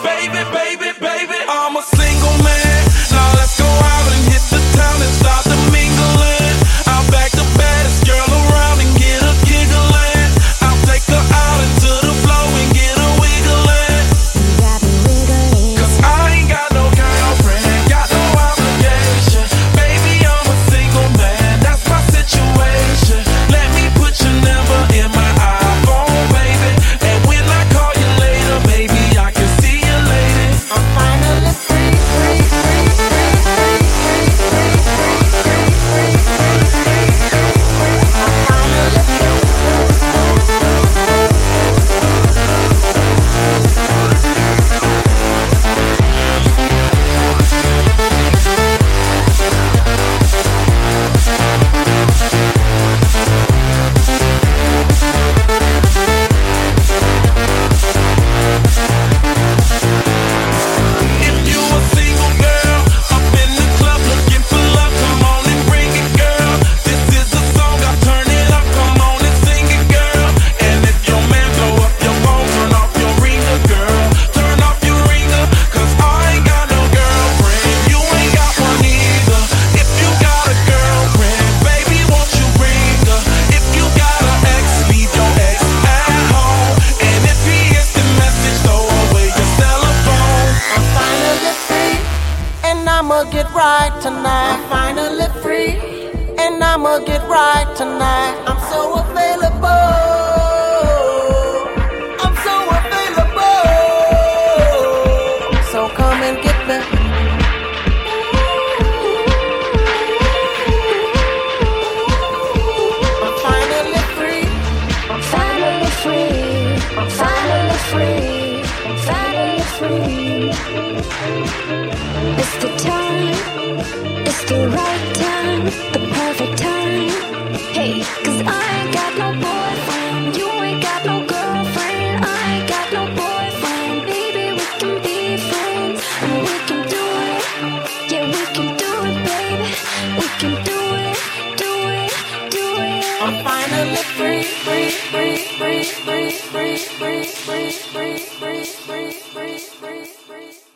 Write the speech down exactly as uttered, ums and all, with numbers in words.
Baby, baby, baby, I'm a single man. Now let's go out and hit the town and start the mingling. I'll back the baddest girl around and get her giggling. I'll take her out into the flow and get her wiggling. Cause I ain't got no girlfriend, got no obligation. Baby, I'm a single man, that's my situation. Let me put your number in my iPhone, baby. And when I call you later, maybe I can see you later. I'm finally free, free, free, free, free, free, free, free, free, free, free, free. I'm finally free. If you a single girl up in the club looking for love, come on and bring it, girl. This is a song, I'll turn it up, come on and sing it, girl. And if your man blow up your phone, turn off your ringer, girl. Turn off your ringer, cause I ain't got no girlfriend. You ain't got one either. If you got a girlfriend, baby, won't you bring her? If you got an ex, leave your ex at home. And if he gets the message, throw away your cell phone. I'm finally free, and I'ma get right tonight. I'm finally free, and I'ma get right tonight. I'm so available. I'm so available. So come and get me. I'm finally free. Finally free, finally free, finally free. It's the time, it's the right time, the perfect time. Hey, cause I ain't got no boyfriend, you ain't got no girlfriend, I ain't got no boyfriend. Baby, we can be friends, and we can do it. Yeah, we can do it, baby. We can do it, do it, do it. I'm finally free, free, free, free, free, free, free, free, free, free, free, free, free, free.